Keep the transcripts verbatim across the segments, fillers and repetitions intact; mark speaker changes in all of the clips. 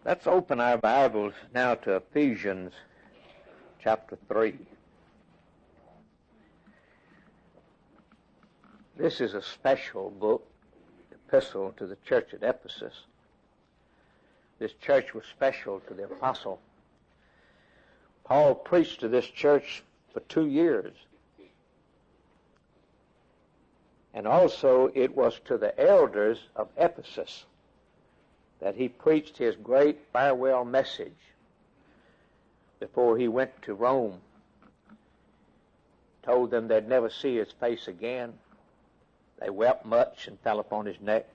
Speaker 1: Let's open our Bibles now to Ephesians chapter three. This is a special book, epistle to the church at Ephesus. This church was special to the apostle. Paul preached to this church for two years. And also it was to the elders of Ephesus that he preached his great farewell message before he went to Rome. Told them they'd never see his face again. They wept much and fell upon his neck.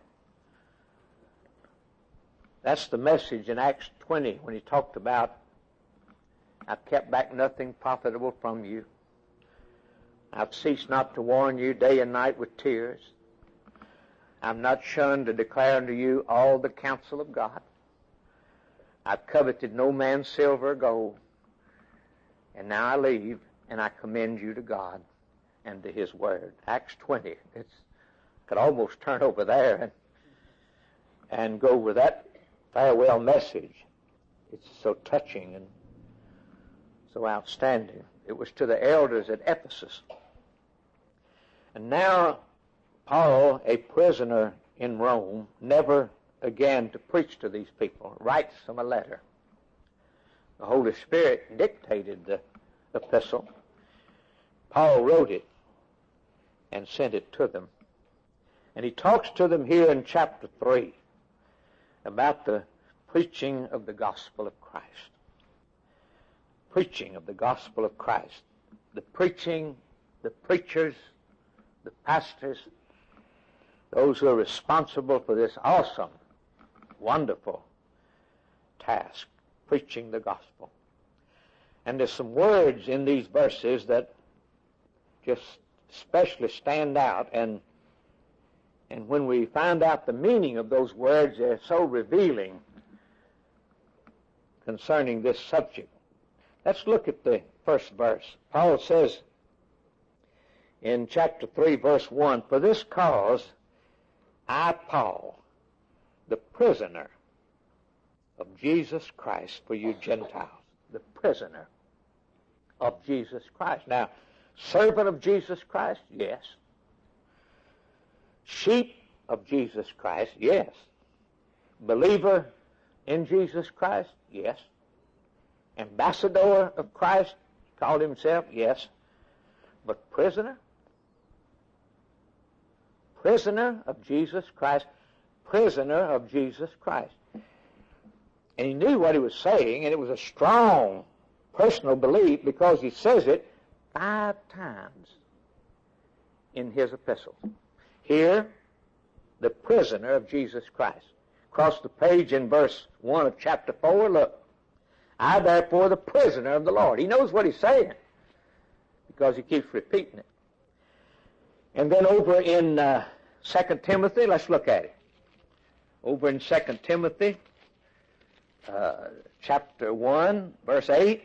Speaker 1: That's the message in Acts twenty when he talked about, I've kept back nothing profitable from you. I've ceased not to warn you day and night with tears. I'm not shunned to declare unto you all the counsel of God. I've coveted no man's silver or gold. And now I leave, and I commend you to God and to His Word. Acts twenty. It's could almost turn over there and, and go with that farewell message. It's so touching and so outstanding. It was to the elders at Ephesus. And now Paul, a prisoner in Rome, never again to preach to these people, writes them a letter. The Holy Spirit dictated the epistle. Paul wrote it and sent it to them. And he talks to them here in chapter three about the preaching of the gospel of Christ. Preaching of the gospel of Christ. The preaching, the preachers, the pastors, those who are responsible for this awesome, wonderful task, preaching the gospel. And there's some words in these verses that just especially stand out, and and when we find out the meaning of those words, they're so revealing concerning this subject. Let's look at the first verse. Paul says in chapter three, verse one, for this cause I, Paul, the prisoner of Jesus Christ for you Gentiles. The prisoner of Jesus Christ. Now, servant of Jesus Christ? Yes. Sheep of Jesus Christ? Yes. Believer in Jesus Christ? Yes. Ambassador of Christ, called himself? Yes. But prisoner? Prisoner of Jesus Christ. Prisoner of Jesus Christ. And he knew what he was saying, and it was a strong personal belief because he says it five times in his epistle. Here, the prisoner of Jesus Christ. Across the page in verse one of chapter four, look. I, therefore, the prisoner of the Lord. He knows what he's saying because he keeps repeating it. And then over in uh, Second Timothy, let's look at it. Over in Second Timothy, uh, chapter one, verse eight.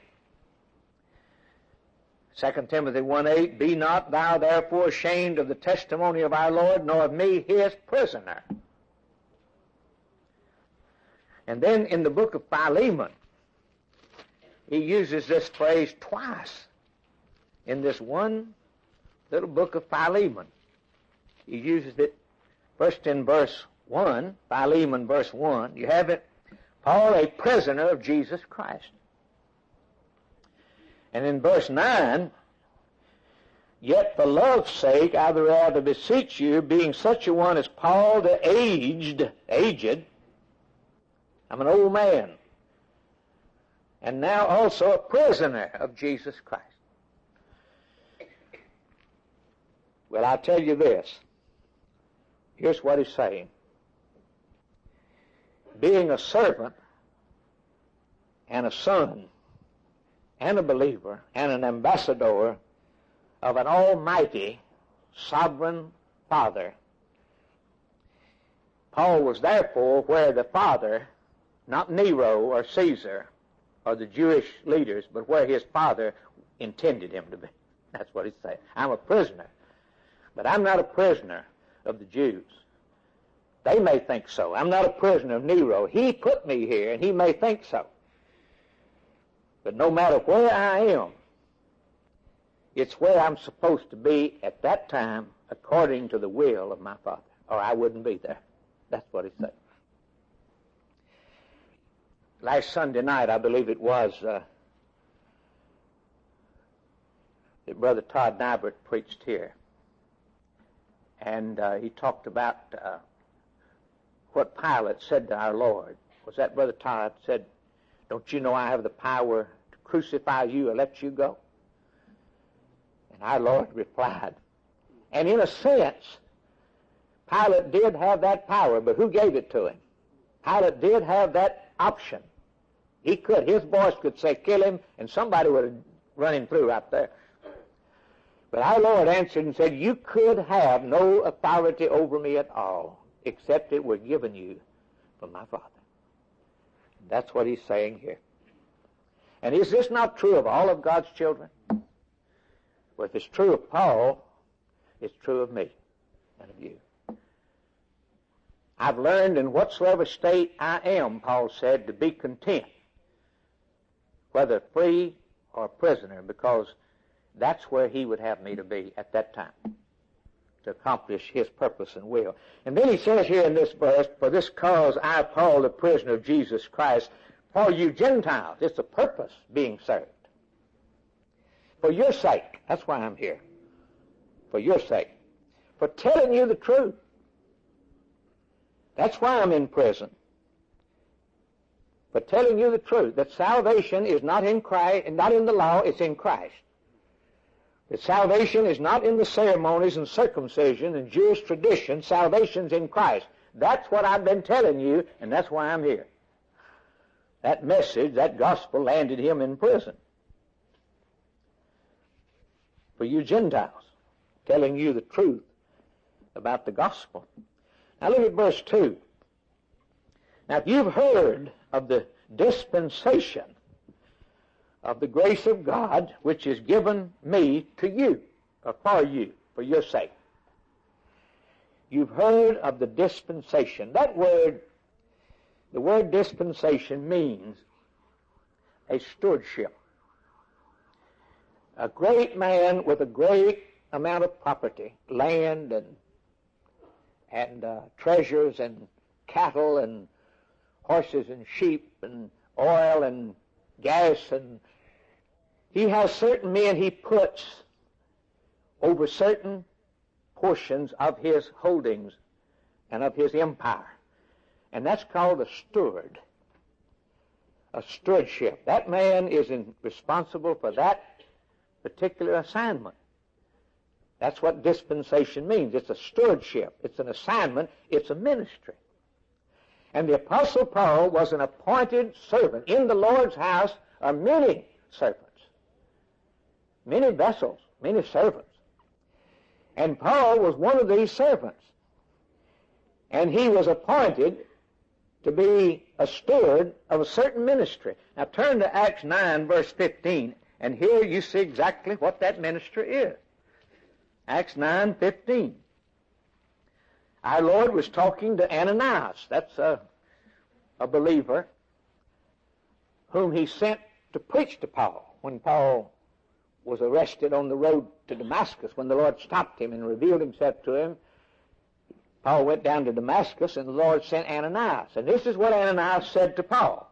Speaker 1: Second Timothy one eight, be not thou therefore ashamed of the testimony of our Lord, nor of me his prisoner. And then in the book of Philemon, he uses this phrase twice in this one little book of Philemon. He uses it first in verse one, Philemon verse one. You have it, Paul, a prisoner of Jesus Christ. And in verse nine, yet for love's sake I the rather beseech you, being such a one as Paul the aged, aged, I'm an old man, and now also a prisoner of Jesus Christ. Well, I'll tell you this. Here's what he's saying. Being a servant and a son and a believer and an ambassador of an almighty sovereign Father, Paul was therefore where the Father, not Nero or Caesar or the Jewish leaders, but where his Father intended him to be. That's what he's saying. I'm a prisoner, but I'm not a prisoner of the Jews. They may think so. I'm not a prisoner of Nero. He put me here, and he may think so. But no matter where I am, it's where I'm supposed to be at that time according to the will of my Father, or I wouldn't be there. That's what he said. Last Sunday night, I believe it was, uh, that Brother Todd Nybert preached here. And uh, he talked about uh, what Pilate said to our Lord. Was that Brother Todd said, don't you know I have the power to crucify you or let you go? And our Lord replied. And in a sense, Pilate did have that power, but who gave it to him? Pilate did have that option. He could. His voice could say, kill him, and somebody would have run him through right there. But our Lord answered and said, you could have no authority over me at all, except it were given you from my Father. That's what he's saying here. And is this not true of all of God's children? Well, if it's true of Paul, it's true of me and of you. I've learned in whatsoever state I am, Paul said, to be content, whether free or prisoner, because that's where he would have me to be at that time, to accomplish his purpose and will. And then he says here in this verse, for this cause I, Paul, the prisoner of Jesus Christ, for you Gentiles. It's a purpose being served. For your sake. That's why I'm here. For your sake. For telling you the truth. That's why I'm in prison. For telling you the truth, that salvation is not in Christ, not in the law, it's in Christ. That salvation is not in the ceremonies and circumcision and Jewish tradition. Salvation's in Christ. That's what I've been telling you, and that's why I'm here. That message, that gospel, landed him in prison. For you Gentiles, telling you the truth about the gospel. Now look at verse two. Now if you've heard of the dispensation of the grace of God, which is given me to you, or for you, for your sake. You've heard of the dispensation. That word, the word dispensation means a stewardship. A great man with a great amount of property, land and and uh, treasures and cattle and horses and sheep and oil and gas, and he has certain men he puts over certain portions of his holdings and of his empire. And that's called a steward, a stewardship. That man is in, responsible for that particular assignment. That's what dispensation means. It's a stewardship. It's an assignment. It's a ministry. And the Apostle Paul was an appointed servant. In the Lord's house are many servants, many vessels, many servants. And Paul was one of these servants. And he was appointed to be a steward of a certain ministry. Now turn to Acts nine, verse fifteen, and here you see exactly what that ministry is. Acts nine fifteen. Our Lord was talking to Ananias. That's a, a believer whom he sent to preach to Paul when Paul was arrested on the road to Damascus. When the Lord stopped him and revealed himself to him, Paul went down to Damascus, and the Lord sent Ananias. And this is what Ananias said to Paul.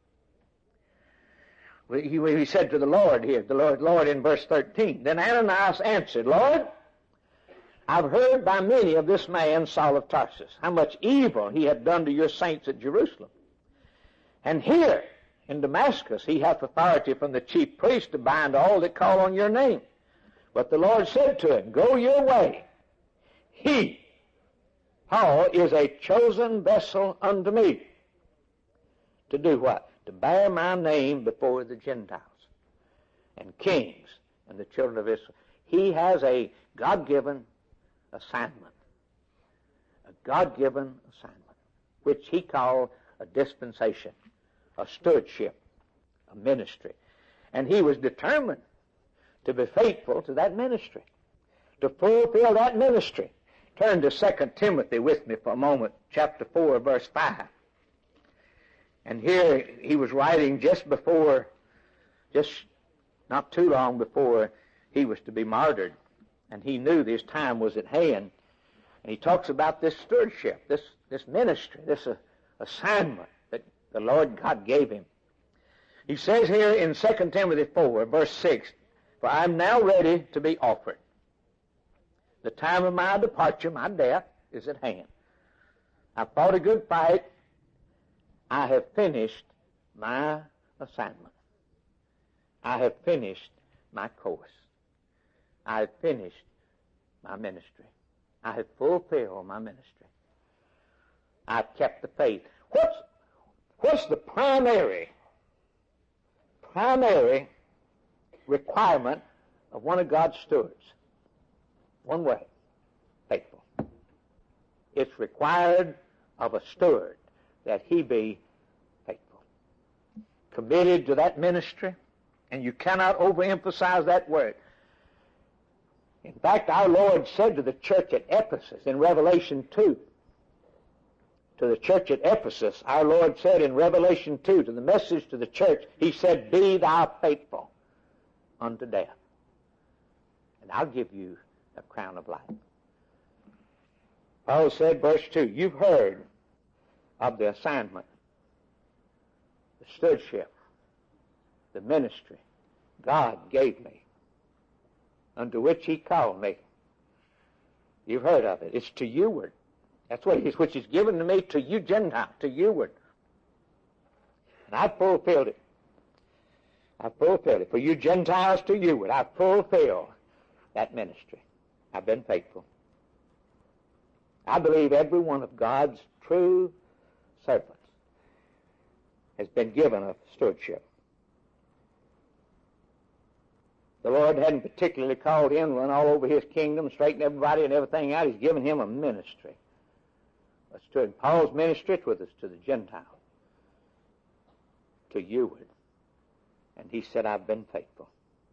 Speaker 1: He, he said to the Lord here, the Lord, Lord in verse thirteen. Then Ananias answered, Lord, I've heard by many of this man, Saul of Tarsus, how much evil he hath done to your saints at Jerusalem. And here in Damascus he hath authority from the chief priest to bind all that call on your name. But the Lord said to him, go your way. He, Paul, is a chosen vessel unto me. To do what? To bear my name before the Gentiles and kings and the children of Israel. He has a God-given assignment. A God-given assignment, which he called a dispensation, a stewardship, a ministry. And he was determined to be faithful to that ministry, to fulfill that ministry. Turn to Second Timothy with me for a moment, chapter four, verse five. And here he was writing just before, just not too long before he was to be martyred. And he knew this time was at hand. And he talks about this stewardship, this, this ministry, this uh, assignment that the Lord God gave him. He says here in Second Timothy four, verse six, "For I am now ready to be offered. The time of my departure, my death, is at hand. I fought a good fight. I have finished my assignment. I have finished my course. I have finished my ministry. I have fulfilled my ministry. I've kept the faith." What's, what's the primary, primary requirement of one of God's stewards? One way: faithful. It's required of a steward that he be faithful, committed to that ministry, and you cannot overemphasize that word. In fact, our Lord said to the church at Ephesus in Revelation two, to the church at Ephesus, our Lord said in Revelation two, to the message to the church, he said, "Be thou faithful unto death, and I'll give you a crown of life." Paul said, verse two, "You've heard of the assignment, the stewardship, the ministry God gave me, unto which he called me." You've heard of it. It's to youward. That's what it is, which is given to me, to you Gentiles, to youward. And I've fulfilled it. I've fulfilled it. For you Gentiles, to youward. I've fulfilled that ministry. I've been faithful. I believe every one of God's true servants has been given a stewardship. The Lord hadn't particularly called him to run all over his kingdom, straighten everybody and everything out. He's given him a ministry. A steward. Paul's ministry was to the Gentiles, to youward. And he said, "I've been faithful.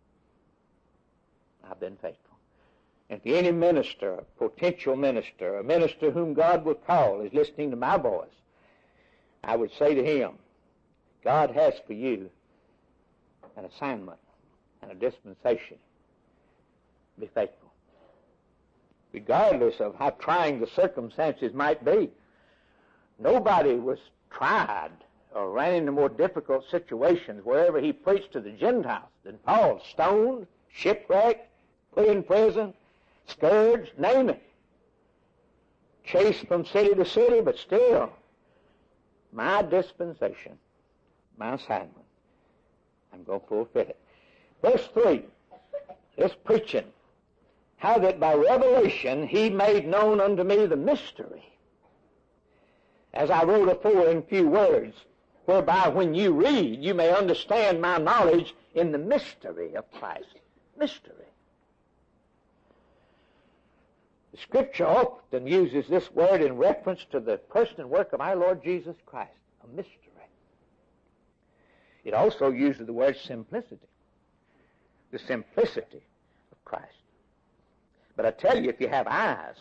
Speaker 1: I've been faithful." And if any minister, a potential minister, a minister whom God will call is listening to my voice, I would say to him, God has for you an assignment and a dispensation. Be faithful. Regardless of how trying the circumstances might be. Nobody was tried or ran into more difficult situations wherever he preached to the Gentiles than Paul. Stoned, shipwrecked, put in prison, scourged, name it. Chased from city to city, but still, my dispensation, my assignment, I'm going to fulfill it. Verse three, this preaching, how that by revelation he made known unto me the mystery, as I wrote afore in few words, whereby when you read, you may understand my knowledge in the mystery of Christ. Mystery. The Scripture often uses this word in reference to the person and work of our Lord Jesus Christ, a mystery. It also uses the word simplicity, the simplicity of Christ. But I tell you, if you have eyes,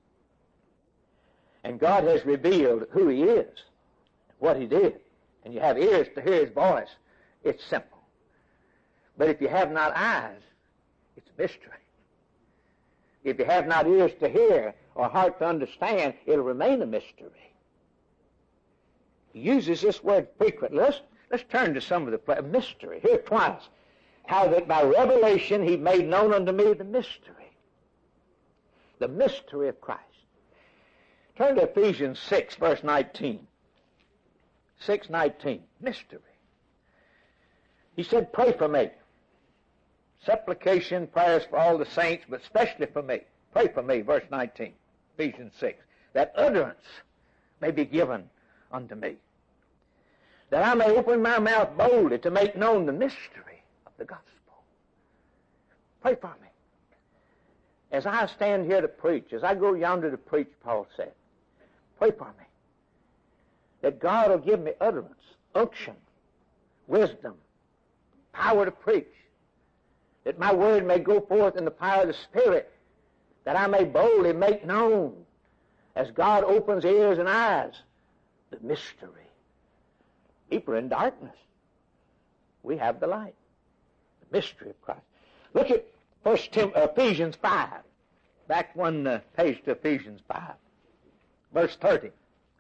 Speaker 1: and God has revealed who he is, what he did, and you have ears to hear his voice, it's simple. But if you have not eyes, it's a mystery. If you have not ears to hear or heart to understand, it'll remain a mystery. He uses this word frequently. Let's, let's turn to some of the play. Mystery. Here twice. How that by revelation he made known unto me the mystery. The mystery of Christ. Turn to Ephesians six, verse nineteen. six nineteen. Mystery. He said, pray for me. Supplication, prayers for all the saints, but especially for me. Pray for me, verse nineteen, Ephesians six, that utterance may be given unto me, that I may open my mouth boldly to make known the mystery of the gospel. Pray for me. As I stand here to preach, as I go yonder to preach, Paul said, pray for me, that God will give me utterance, unction, wisdom, power to preach, that my word may go forth in the power of the Spirit, that I may boldly make known, as God opens ears and eyes, the mystery. People are in darkness. We have the light. The mystery of Christ. Look at First Tim- uh, Ephesians five. Back one uh, page to Ephesians five. Verse thirty.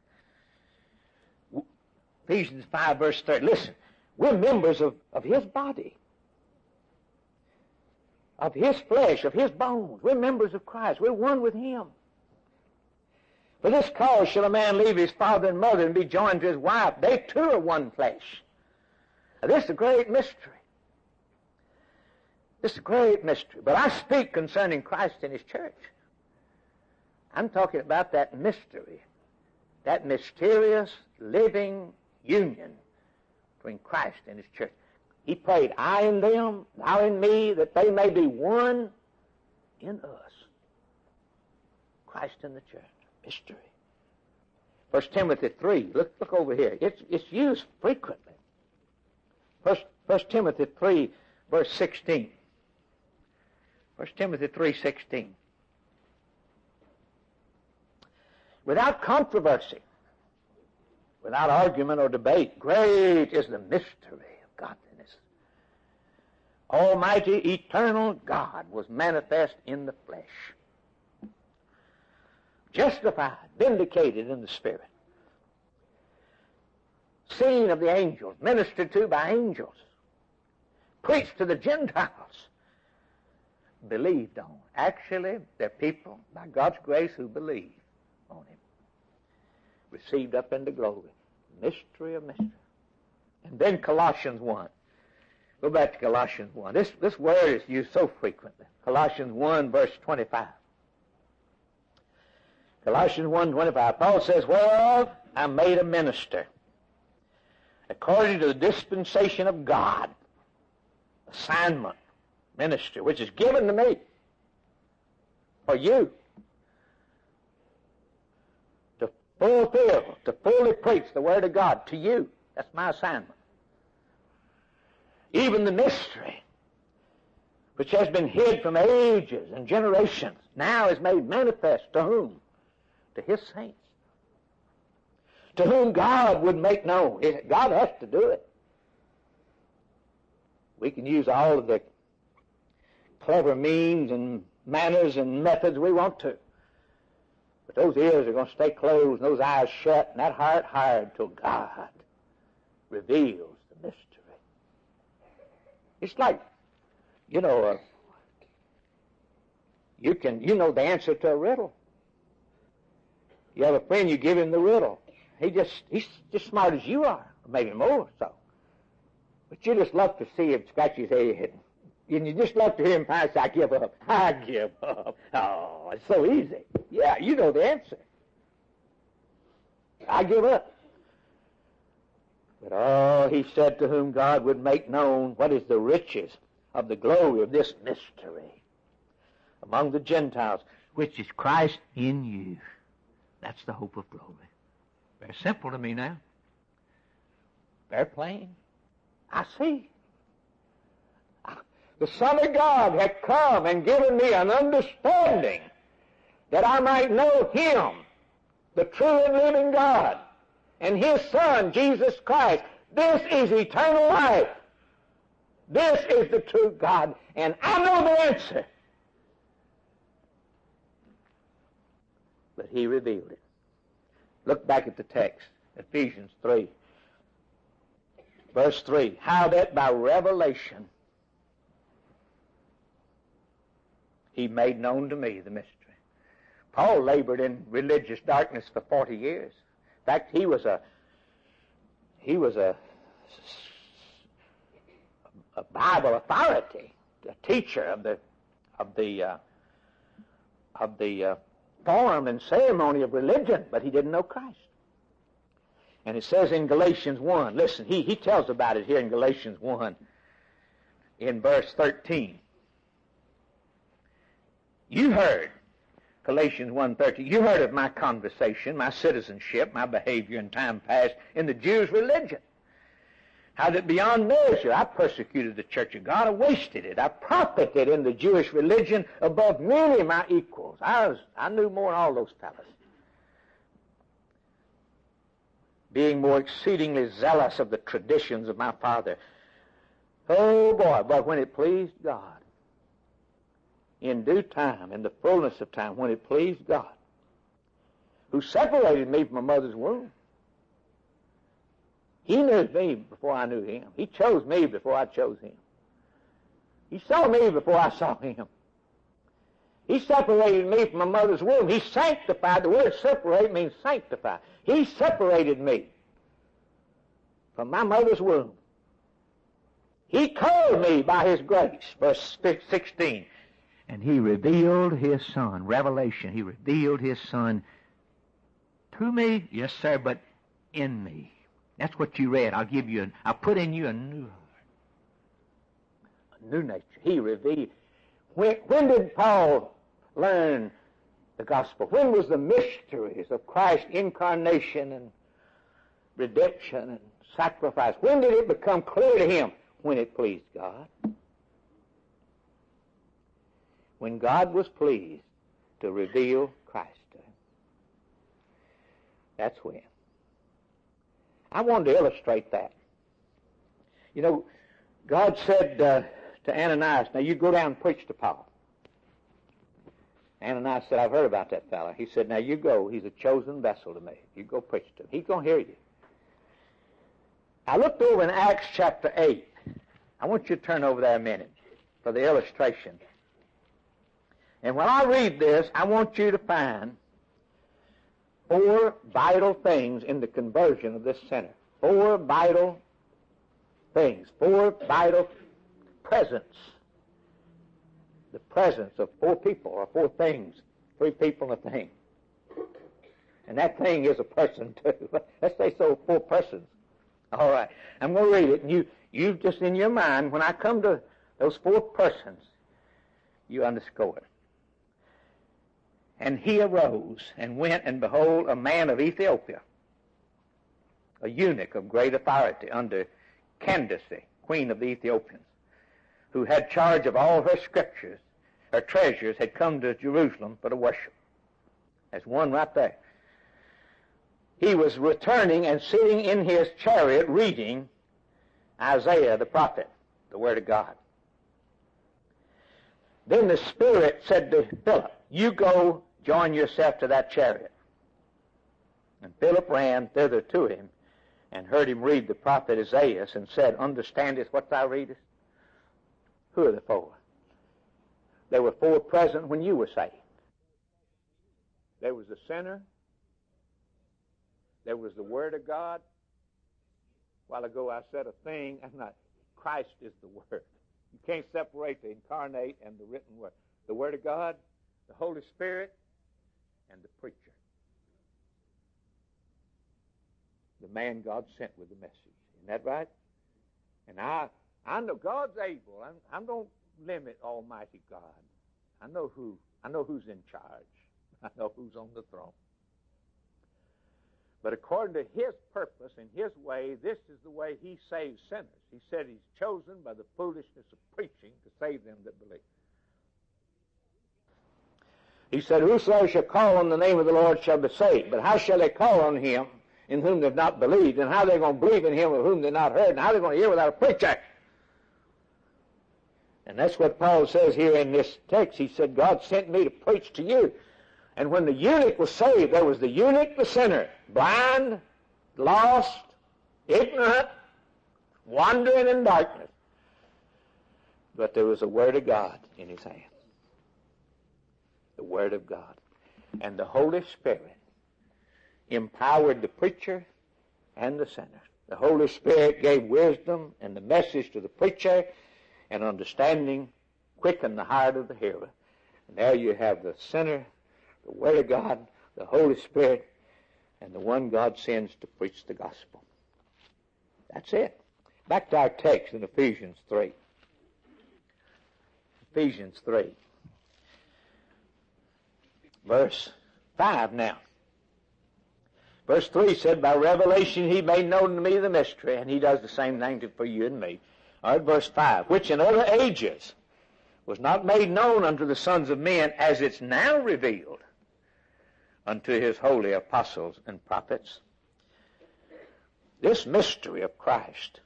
Speaker 1: Ephesians five, verse thirty. Listen, we're members of, of His body, of His flesh, of His bones. We're members of Christ. We're one with Him. For this cause shall a man leave his father and mother and be joined to his wife. They too are one flesh. Now, this is a great mystery. This is a great mystery. But I speak concerning Christ and His church. I'm talking about that mystery, that mysterious living union between Christ and His church. He prayed, I in them, thou in me, that they may be one in us. Christ in the church. Mystery. First Timothy three. Look, look over here. It's, it's used frequently. First, First Timothy three, verse sixteen. First Timothy three, sixteen. Without controversy, without argument or debate, great is the mystery of godliness. Almighty, eternal God was manifest in the flesh. Justified, vindicated in the Spirit. Seen of the angels, ministered to by angels. Preached to the Gentiles. Believed on. Actually, they're people, by God's grace, who believe on Him. Received up into glory. Mystery of mystery. And then Colossians one. Go back to Colossians one. This, this word is used so frequently. Colossians one, verse twenty-five. Colossians one, twenty-five. Paul says, well, I'm made a minister according to the dispensation of God. Assignment, ministry, which is given to me for you to fulfill, to fully preach the Word of God to you. That's my assignment. Even the mystery, which has been hid from ages and generations, now is made manifest to whom? To His saints. To whom God would make known. God has to do it. We can use all of the clever means and manners and methods we want to. But those ears are going to stay closed and those eyes shut and that heart hard till God reveals the mystery. It's like, you know, uh, you can, you know the answer to a riddle. You have a friend, you give him the riddle. He just, he's just smart as you are, or maybe more so. But you just love to see him scratch his head. And you just love to hear him finally say, I give up. I give up. Oh, it's so easy. Yeah, you know the answer. I give up. But oh, he said, to whom God would make known what is the riches of the glory of this mystery among the Gentiles, which is Christ in you. That's the hope of glory. Very simple to me now. Very plain. I see. The Son of God had come and given me an understanding that I might know Him, the true and living God, and His Son, Jesus Christ. This is eternal life. This is the true God, and I know the answer. But He revealed it. Look back at the text, Ephesians three. Verse three, how that by revelation He made known to me the mystery. Paul labored in religious darkness for forty years. In fact, he was a he was a, a Bible authority, a teacher of the of the uh, of the uh, form and ceremony of religion, but he didn't know Christ. And it says in Galatians one, listen, he, he tells about it here in Galatians one, in verse thirteen. You heard, Galatians one thirteen, you heard of my conversation, my citizenship, my behavior in time past in the Jews' religion, Had it beyond measure. I persecuted the church of God. I wasted it. I profited in the Jewish religion above many of my equals. I was, I knew more than all those fellas. Being more exceedingly zealous of the traditions of my father. Oh boy, but when it pleased God, in due time, in the fullness of time, when it pleased God, who separated me from my mother's womb. He knew me before I knew him. He chose me before I chose him. He saw me before I saw him. He separated me from my mother's womb. He sanctified. The word separate means sanctify. He separated me from my mother's womb. He called me by his grace. Verse sixteen. And he revealed his Son. Revelation. He revealed his Son to me, yes, sir, but in me. That's what you read. I'll give you, an, I'll put in you a new heart. A new nature. He revealed. When, when did Paul learn the gospel? When was the mysteries of Christ's incarnation and redemption and sacrifice? When did it become clear to him? When it pleased God. When God was pleased to reveal Christ to him. That's when. I wanted to illustrate that. You know, God said uh, to Ananias, now you go down and preach to Paul. Ananias said, I've heard about that fellow. He said, now you go. He's a chosen vessel to me. You go preach to him. He's going to hear you. I looked over in Acts chapter eight. I want you to turn over there a minute for the illustration. And when I read this, I want you to find four vital things in the conversion of this sinner. Four vital things. Four vital presence. The presence of four people or four things. Three people and a thing. And that thing is a person too. Let's say so, four persons. All right. I'm going to read it, and you, you just in your mind, when I come to those four persons, you underscore it. And he arose and went, and behold, a man of Ethiopia, a eunuch of great authority under Candace, queen of the Ethiopians, who had charge of all her scriptures, her treasures, had come to Jerusalem for to worship. There's one right there. He was returning and sitting in his chariot reading Isaiah the prophet, the Word of God. Then the Spirit said to Philip, you go join yourself to that chariot. And Philip ran thither to him and heard him read the prophet Isaiah and said, understandest what thou readest? Who are the four? There were four present when you were saved. There was the sinner. There was the Word of God. A while ago I said a thing. I'm not. Christ is the Word. You can't separate the incarnate and the written Word. The Word of God, the Holy Spirit, and the preacher. The man God sent with the message. Isn't that right? And I I know God's able. I'm, I don't limit Almighty God. I know who. I know who's in charge. I know who's on the throne. But according to his purpose and his way, this is the way he saves sinners. He said he's chosen by the foolishness of preaching to save them that believe. He said, whosoever shall call on the name of the Lord shall be saved. But how shall they call on him in whom they've not believed? And how are they going to believe in him of whom they've not heard? And how are they going to hear without a preacher? And that's what Paul says here in this text. He said, God sent me to preach to you. And when the eunuch was saved, there was the eunuch, the sinner, blind, lost, ignorant, wandering in darkness. But there was a Word of God in his hand. The Word of God. And the Holy Spirit empowered the preacher and the sinner. The Holy Spirit gave wisdom and the message to the preacher, and understanding quickened the heart of the hearer. And there you have the sinner, the Word of God, the Holy Spirit, and the one God sends to preach the gospel. That's it. Back to our text in Ephesians three. Ephesians three. Verse five now. Verse three said, by revelation he made known to me the mystery, and he does the same thing to, for you and me. All right, verse five, which in other ages was not made known unto the sons of men, as it's now revealed unto his holy apostles and prophets. This mystery of Christ,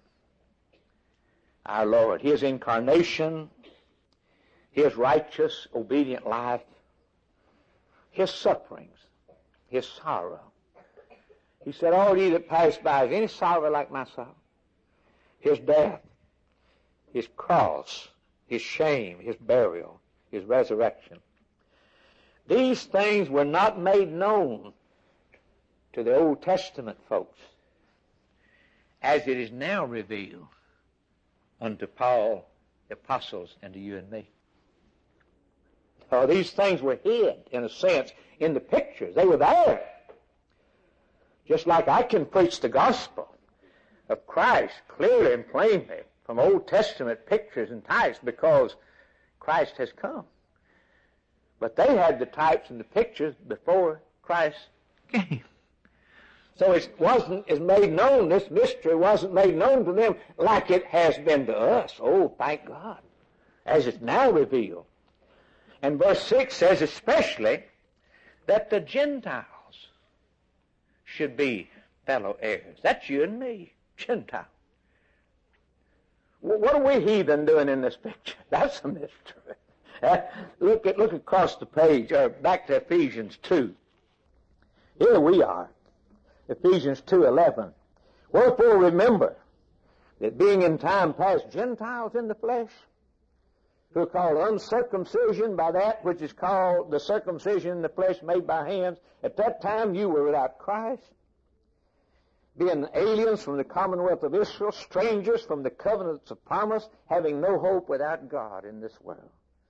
Speaker 1: our Lord, his incarnation, his righteous, obedient life, his sufferings, his sorrow. He said, all ye that pass by, is any sorrow like my sorrow? His death, his cross, his shame, his burial, his resurrection. These things were not made known to the Old Testament folks, as it is now revealed unto Paul, the apostles, and to you and me. So these things were hid, in a sense, in the pictures. They were there. Just like I can preach the gospel of Christ clearly and plainly from Old Testament pictures and types, because Christ has come. But they had the types and the pictures before Christ came. So it wasn't as made known, this mystery wasn't made known to them like it has been to us. Oh, thank God, as it's now revealed. And verse six says especially that the Gentiles should be fellow heirs. That's you and me, Gentile. What are we heathen doing in this picture? That's a mystery. Uh, look at look across the page, or back to Ephesians two. Here we are, Ephesians two eleven. Wherefore remember that being in time past Gentiles in the flesh, who are called uncircumcision by that which is called the circumcision in the flesh made by hands, at that time you were without Christ, being aliens from the commonwealth of Israel, strangers from the covenants of promise, having no hope without God in this world.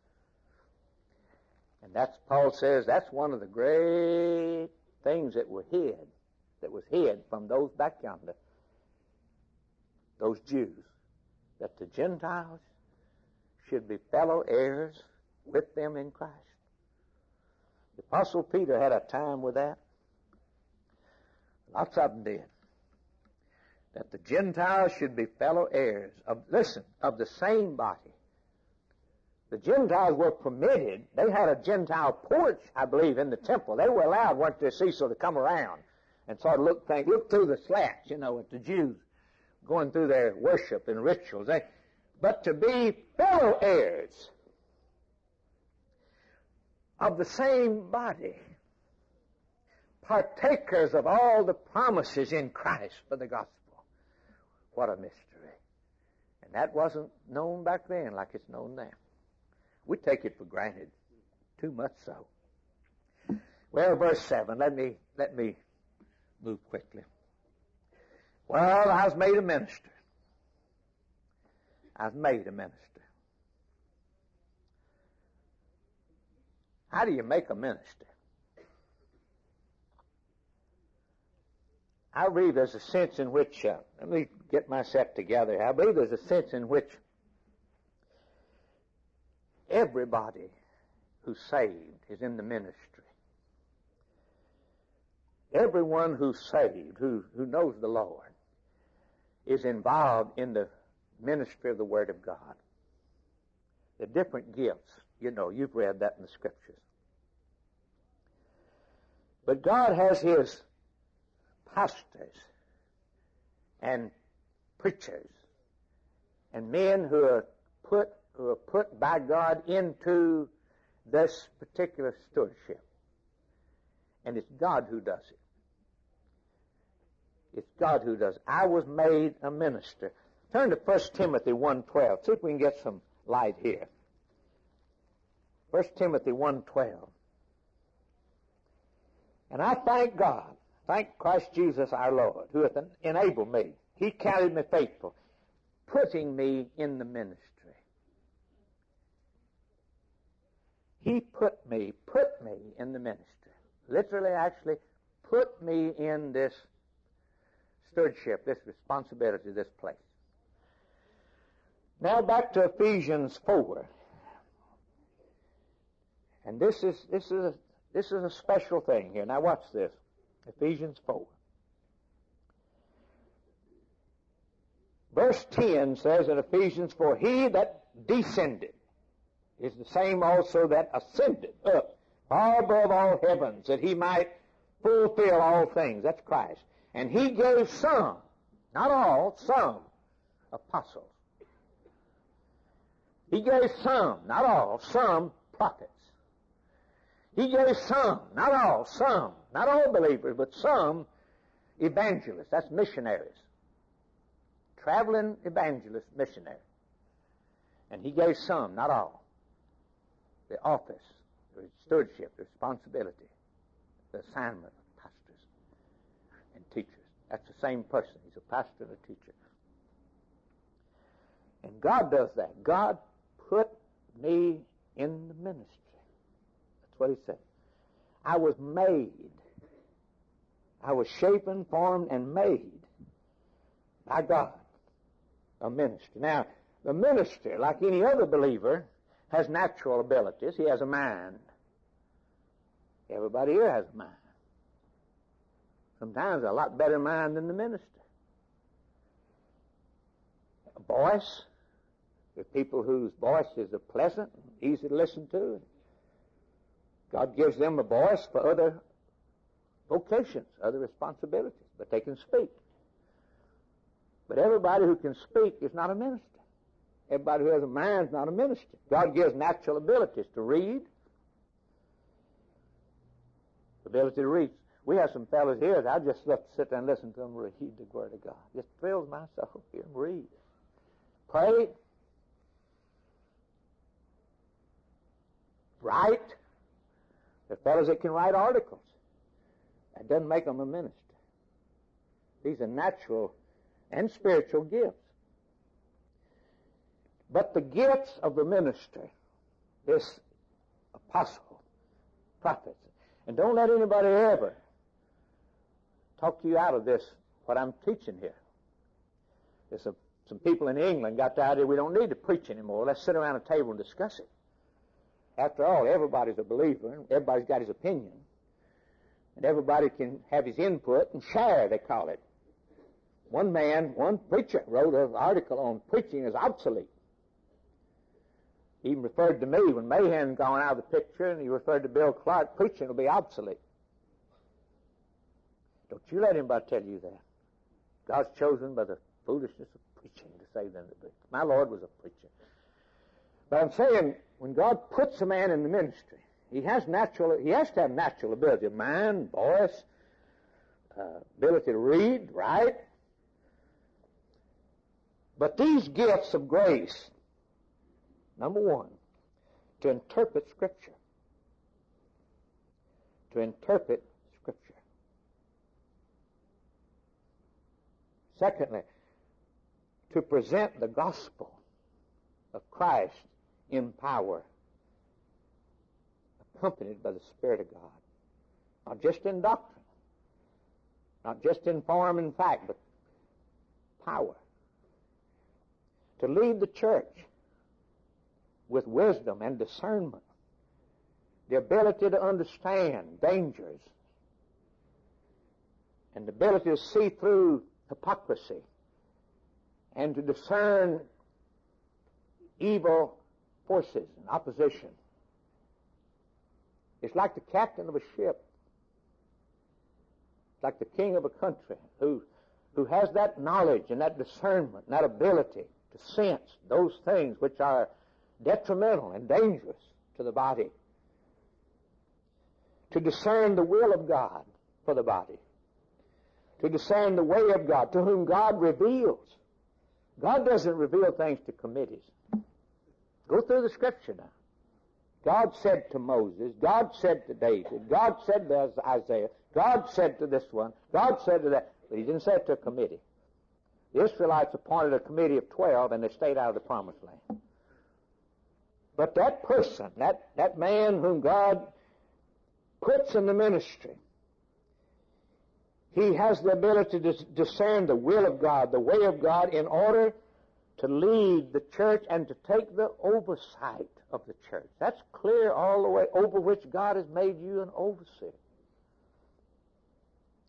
Speaker 1: And that's, Paul says, that's one of the great things that were hid, that was hid from those back yonder, those Jews, that the Gentiles should be fellow heirs with them in Christ. The Apostle Peter had a time with that. Lots of them did. That the Gentiles should be fellow heirs of, listen, of the same body. The Gentiles were permitted. They had a Gentile porch, I believe, in the temple. They were allowed, weren't they, Cecil, to come around and sort of look, think, look through the slats, you know, at the Jews going through their worship and rituals. They, but to be fellow heirs of the same body, partakers of all the promises in Christ for the gospel. What a mystery. And that wasn't known back then like it's known now. We take it for granted, too much so. Well, verse seven, let me, let me move quickly. Well, I was made a minister. I was made a minister. How do you make a minister? I believe there's a sense in which, uh, let me get myself together. I believe there's a sense in which everybody who's saved is in the ministry. Everyone who's saved, who, who knows the Lord, is involved in the ministry of the Word of God. The different gifts, you know, you've read that in the Scriptures. But God has His pastors and preachers and men who are put who are put by God into this particular stewardship. And it's God who does it. It's God who does it. I was made a minister. Turn to First Timothy one twelve. See if we can get some light here. First Timothy one twelve. And I thank God, thank Christ Jesus our Lord, who hath enabled me. He counted me faithful, putting me in the ministry. He put me, put me in the ministry. Literally, actually, put me in this stewardship, this responsibility, this place. Now back to Ephesians four. And this is this is a, this is a special thing here. Now watch this. Ephesians four. Verse ten says in Ephesians four, He that descended is the same also that ascended up far above all heavens, that He might fulfill all things. That's Christ. And He gave some, not all, some apostles. He gave some, not all, some prophets. He gave some, not all, some, not all believers, but some evangelists. That's missionaries. Traveling evangelist missionary. And He gave some, not all, the office, the stewardship, the responsibility, the assignment of pastors and teachers. That's the same person. He's a pastor and a teacher. And God does that. God put me in the ministry. That's what He said. I was made. I was shapen, formed, and made by God. A minister. Now, the minister, like any other believer, has natural abilities. He has a mind. Everybody here has a mind. Sometimes a lot better mind than the minister. A voice. There are people whose voices are pleasant and easy to listen to. God gives them a voice for other vocations, other responsibilities, but they can speak. But everybody who can speak is not a minister. Everybody who has a mind is not a minister. God gives natural abilities to read, the ability to read. We have some fellows here that I just love to sit there and listen to them read the Word of God. It just thrills my soul to hear them read. Pray. Write. There are fellows that can write articles. That doesn't make them a minister. These are natural and spiritual gifts. But the gifts of the minister, this apostle, prophets, and don't let anybody ever talk you out of this, what I'm teaching here. There's a, some people in England got the idea we don't need to preach anymore. Let's sit around a table and discuss it. After all, everybody's a believer, and everybody's got his opinion, and everybody can have his input and share, they call it. One man, one preacher, wrote an article on preaching is obsolete. He even referred to me when Mahan gone out of the picture, and he referred to Bill Clark, preaching will be obsolete. Don't you let anybody tell you that. God's chosen by the foolishness of preaching to save them that believe. My Lord was a preacher. But I'm saying, when God puts a man in the ministry, he has natural, he has to have natural ability, mind, voice, uh, ability to read, write. But these gifts of grace, number one, to interpret Scripture. To interpret Scripture. Secondly, to present the gospel of Christ in power, accompanied by the Spirit of God. Not just in doctrine, not just in form and fact, but power. To lead the church with wisdom and discernment, the ability to understand dangers, and the ability to see through hypocrisy, and to discern evil forces and opposition. It's like the captain of a ship. It's like the king of a country who, who has that knowledge and that discernment and that ability to sense those things which are detrimental and dangerous to the body. To discern the will of God for the body. To discern the way of God, to whom God reveals. God doesn't reveal things to committees. Go through the Scripture now. God said to Moses, God said to David, God said to Isaiah, God said to this one, God said to that. But He didn't say it to a committee. The Israelites appointed a committee of twelve, and they stayed out of the promised land. But that person, that, that man whom God puts in the ministry, he has the ability to discern the will of God, the way of God, in order to lead the church and to take the oversight of the church. That's clear all the way, over which God has made you an overseer.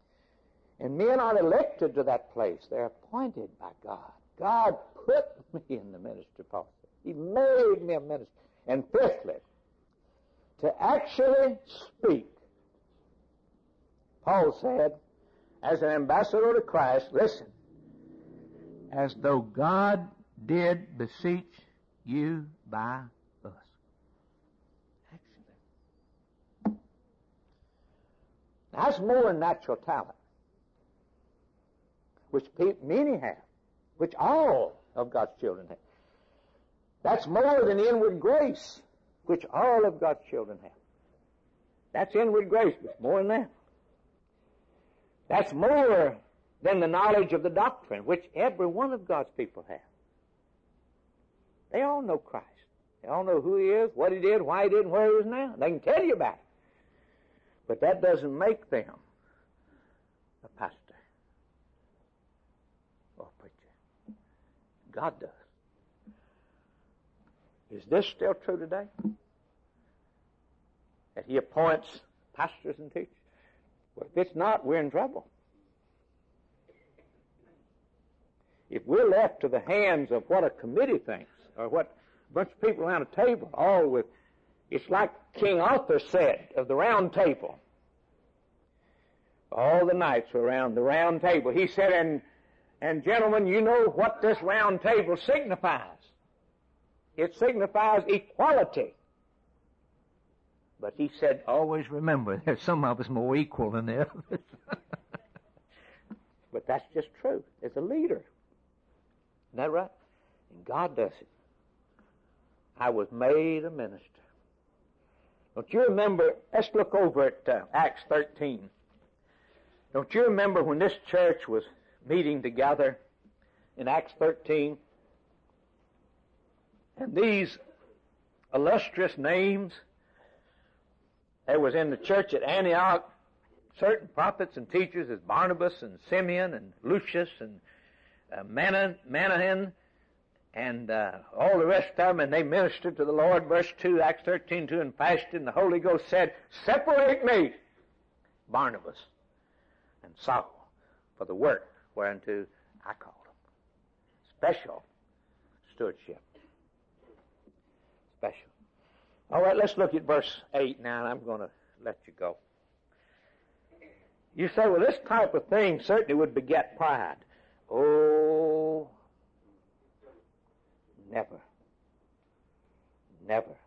Speaker 1: And men are elected to that place. They're appointed by God. God put me in the ministry, Paul said. He made me a minister. And fifthly, to actually speak. Paul said, as an ambassador to Christ, listen, as though God did beseech you by us. Actually. That's more than natural talent, which many have, which all of God's children have. That's more than inward grace, which all of God's children have. That's inward grace, but more than that. That's more than the knowledge of the doctrine, which every one of God's people have. They all know Christ. They all know who He is, what He did, why He did, and where He is now. They can tell you about it. But that doesn't make them a pastor or a preacher. God does. Is this still true today? That He appoints pastors and teachers? Well, if it's not, we're in trouble. If we're left to the hands of what a committee thinks, or what a bunch of people around a table, all with, it's like King Arthur said of the round table. All the knights were around the round table. He said, and, and gentlemen, you know what this round table signifies. It signifies equality. But he said, always remember, there's some of us more equal than the others. But that's just true. As a leader. Isn't that right? And God does it. I was made a minister. Don't you remember, let's look over at uh, Acts thirteen. Don't you remember when this church was meeting together in Acts thirteen? And these illustrious names, there was in the church at Antioch certain prophets and teachers as Barnabas and Simeon and Lucius and uh, Manahen and uh, all the rest of them, and they ministered to the Lord. Verse two, Acts thirteen two, and fasted, and the Holy Ghost said, separate me, Barnabas and Saul, for the work whereunto I called them. Special stewardship. Special. All right, let's look at verse eight now, and I'm going to let you go. You say, well, this type of thing certainly would beget pride. Oh, never. Never.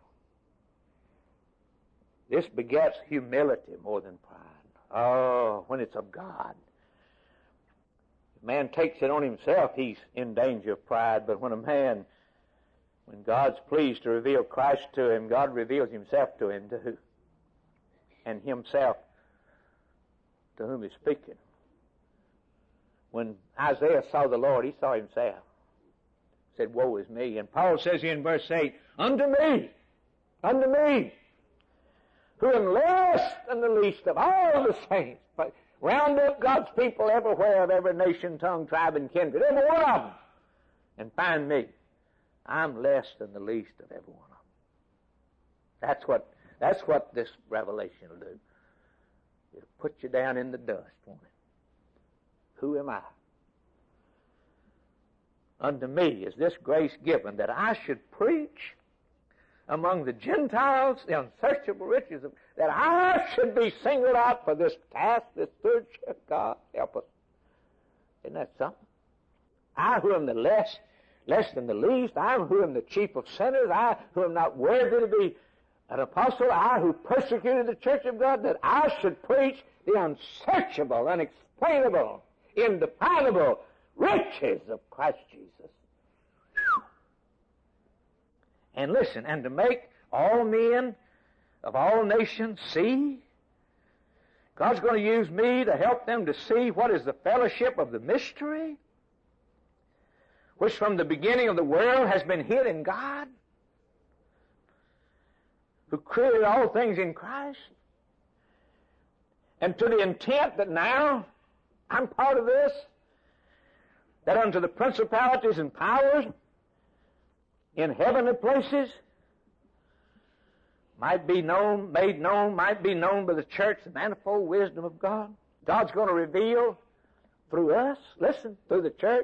Speaker 1: This begets humility more than pride. Oh, when it's of God. If man takes it on himself, he's in danger of pride. But when a man, when God's pleased to reveal Christ to him, God reveals Himself to him too. And Himself to whom He's speaking. When Isaiah saw the Lord, he saw himself. He said, woe is me. And Paul says here in verse eight, unto me, unto me, who am less than the least of all the saints. But round up God's people everywhere, of every nation, tongue, tribe, and kindred, every one of them, and find me. I'm less than the least of every one of them. That's what, that's what this revelation will do. It'll put you down in the dust, won't it? Who am I? Unto me is this grace given, that I should preach among the Gentiles the unsearchable riches of, that I should be singled out for this task, this stewardship. God help us. Isn't that something? I who am the less, less than the least, I who am the chief of sinners, I who am not worthy to be an apostle, I who persecuted the church of God, that I should preach the unsearchable, unexplainable, indefinable riches of Christ Jesus. Whew. And listen, and to make all men of all nations see. God's going to use me to help them to see what is the fellowship of the mystery, which from the beginning of the world has been hid in God, who created all things in Christ, and to the intent that now I'm part of this, that unto the principalities and powers in heavenly places might be known, made known, might be known by the church the manifold wisdom of God. God's going to reveal through us. Listen, through the church.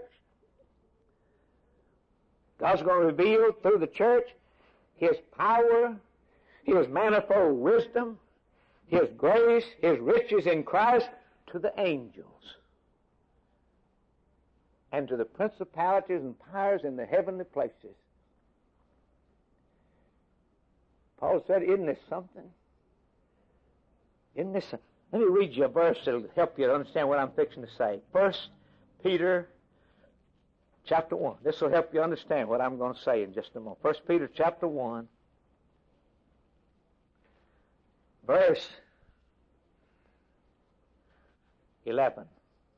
Speaker 1: God's going to reveal through the church His power, His manifold wisdom, His grace, His riches in Christ to the angels and to the principalities and powers in the heavenly places. Paul said, isn't this something? Isn't this something? Let me read you a verse that will help you to understand what I'm fixing to say. First Peter chapter one. This will help you understand what I'm going to say in just a moment. First Peter chapter one, verse eleven.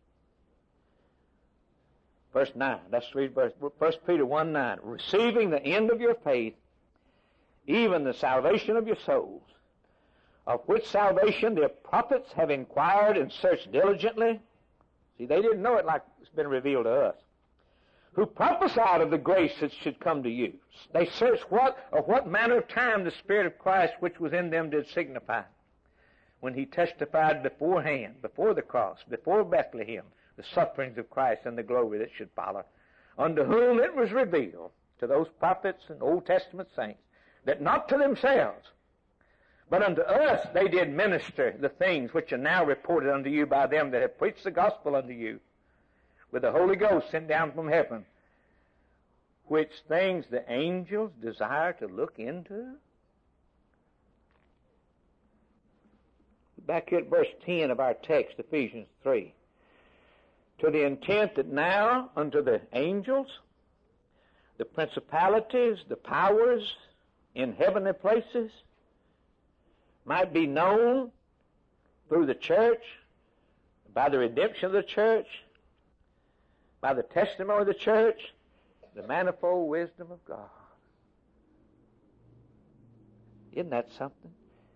Speaker 1: Verse nine. Let's read verse, First Peter one nine. Receiving the end of your faith, even the salvation of your souls, of which salvation the prophets have inquired and searched diligently. See, they didn't know it like it's been revealed to us. Who prophesied of the grace that should come to you. They searched what, of what manner of time the Spirit of Christ which was in them did signify, when He testified beforehand, before the cross, before Bethlehem, the sufferings of Christ and the glory that should follow, unto whom it was revealed, to those prophets and Old Testament saints, that not to themselves, but unto us they did minister the things which are now reported unto you by them that have preached the gospel unto you, with the Holy Ghost sent down from heaven, which things the angels desire to look into. Back here at verse ten of our text, Ephesians three. To the intent that now unto the angels, the principalities, the powers in heavenly places might be known through the church, by the redemption of the church, by the testimony of the church, the manifold wisdom of God. Isn't that something?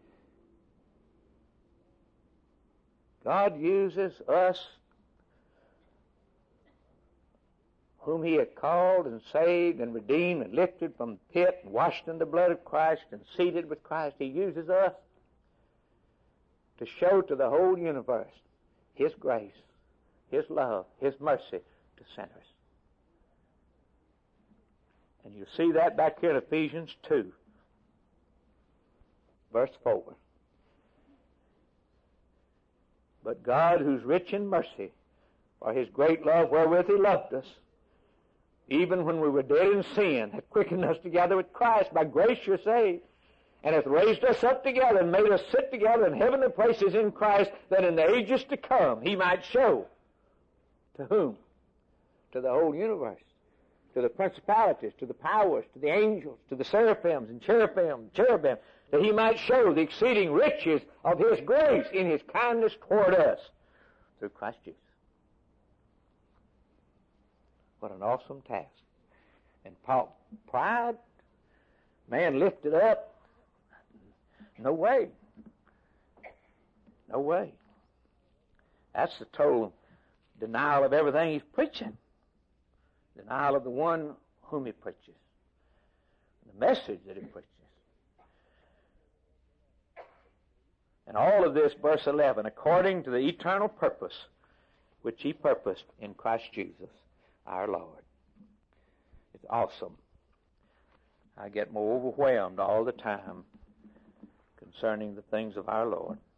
Speaker 1: God uses us, whom He had called and saved and redeemed and lifted from the pit and washed in the blood of Christ and seated with Christ. He uses us to show to the whole universe His grace, His love, His mercy to sinners. And you see that back here in Ephesians two, verse four. But God, who's rich in mercy, for His great love wherewith He loved us, even when we were dead in sin, hath quickened us together with Christ. By grace you're saved, and hath raised us up together and made us sit together in heavenly places in Christ, that in the ages to come He might show to whom? To the whole universe, to the principalities, to the powers, to the angels, to the seraphims and cherubim, cherubim, that He might show the exceeding riches of His grace in His kindness toward us through Christ Jesus. What an awesome task. And Paul, pride, man lifted up, no way. No way. That's the total denial of everything he's preaching. Denial of the one whom he preaches. The message that he preaches. And all of this, verse eleven, according to the eternal purpose which He purposed in Christ Jesus, our Lord. It's awesome. I get more overwhelmed all the time concerning the things of our Lord.